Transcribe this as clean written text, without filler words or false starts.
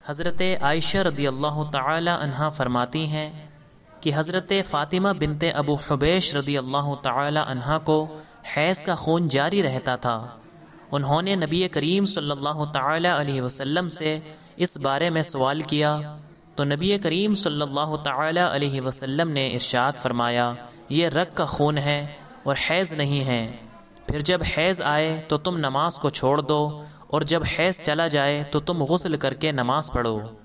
हज़रत आयशा रदियल्लाहु ताला अन्हा फरमाती हैं कि हज़रत फ़ातिमा बिनते अबू हुबैश रदियल्लाहु ताला अन्हा को हैज़ का खून जारी रहता था। उन्होंने नबी करीम सल्लल्लाहु ताला अलैहि वसल्लम से इस बारे में सवाल किया तो नबी करीम सल्लल्लाहु ताला अलैहि वसल्लम ने इरशाद फरमाया, ये रग का खून है और हैज़ नहीं है। फिर जब हैज़ आए तो तुम नमाज को छोड़ दो और जब हैज़ चला जाए तो तुम गुस्ल करके नमाज पढ़ो।